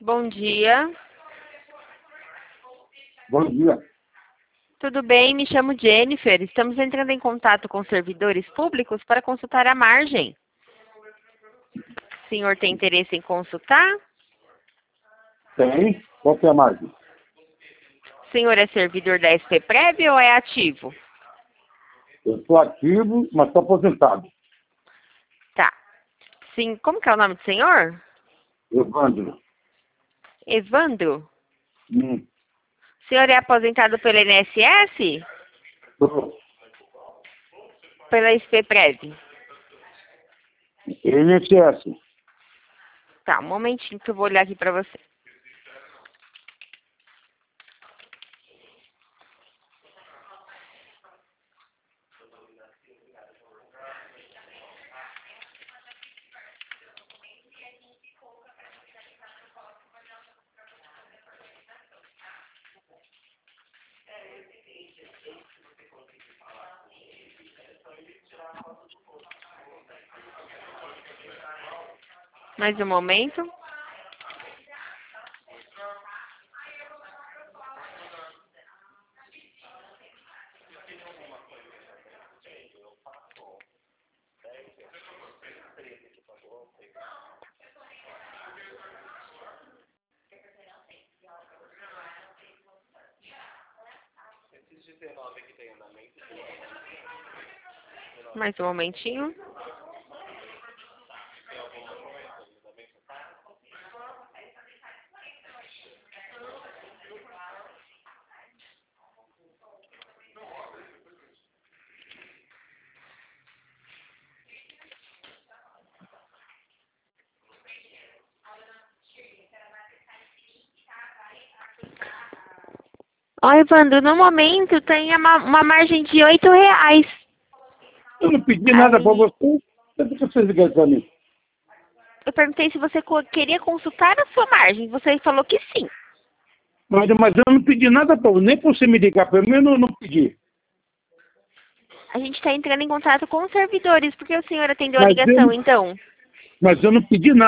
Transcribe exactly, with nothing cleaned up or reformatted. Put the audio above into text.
Bom dia. Bom dia. Tudo bem? Me chamo Jennifer. Estamos entrando em contato com servidores públicos para consultar a margem. O senhor tem interesse em consultar? Tem? Qual que é a margem? O senhor é servidor da SPPrev ou é ativo? Eu sou ativo, mas estou aposentado. Tá. Sim. Como que é o nome do senhor? Evandro. Evandro? Hum. O senhor é aposentado pelo I N S S? Tô. Pela SPPrev? I N S S. Tá, um momentinho que eu vou olhar aqui para você. Mais um momento. Mais um momentinho. Ó, Evandro, no momento tem uma, uma margem de oito reais. Eu não pedi nada Aí- para você. Por que vocês ligaram para mim? Eu perguntei se você co- queria consultar a sua margem. Você falou que sim. Mas, mas eu não pedi nada para você. Nem para você me ligar para mim, eu não, não pedi. A gente está entrando em contato com os servidores. Por que o senhor atendeu a Mas eu, ligação, então? mas eu não pedi nada.